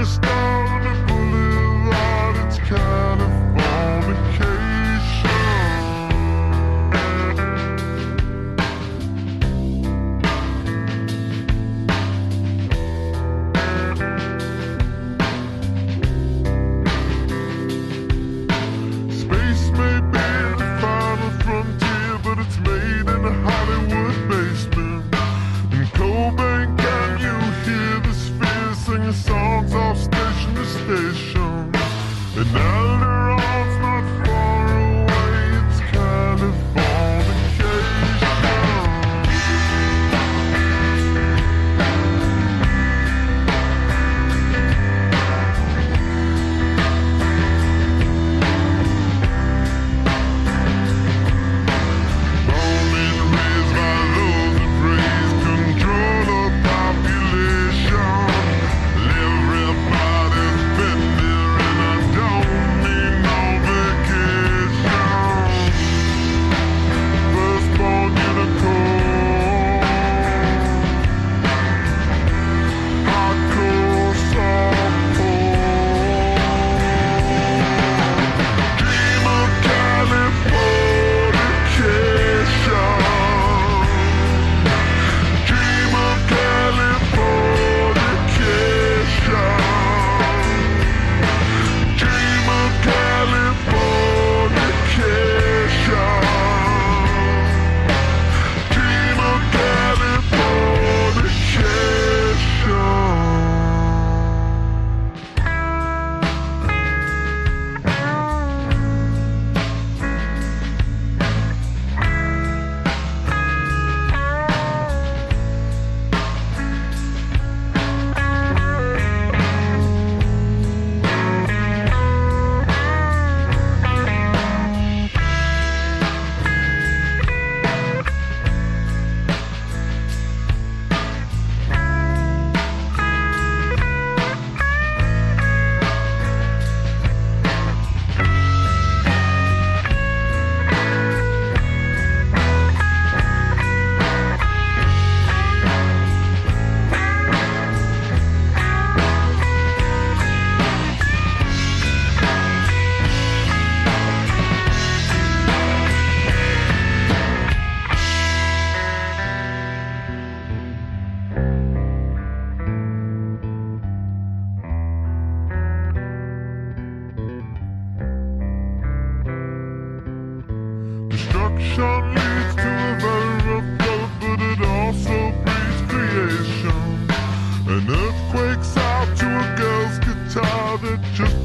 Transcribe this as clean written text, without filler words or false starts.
star on the boulevard, it's Californication. Space may be the final frontier, but it's made in a Hollywood basement. In Cobain, can you hear the sphere singing songs off station to station? And Alderon's not far away, it's Californication. Born and raised by those who praise control of population. Everybody's been there and I don't need no vacation. Firstborn unicorn, hardcore softcore. Dream of Californication. Dream of Californication. Dream of Californication. Dream of destruction leads to a very rough road, but it also breeds creation. An earthquake's out to a girl's guitar that just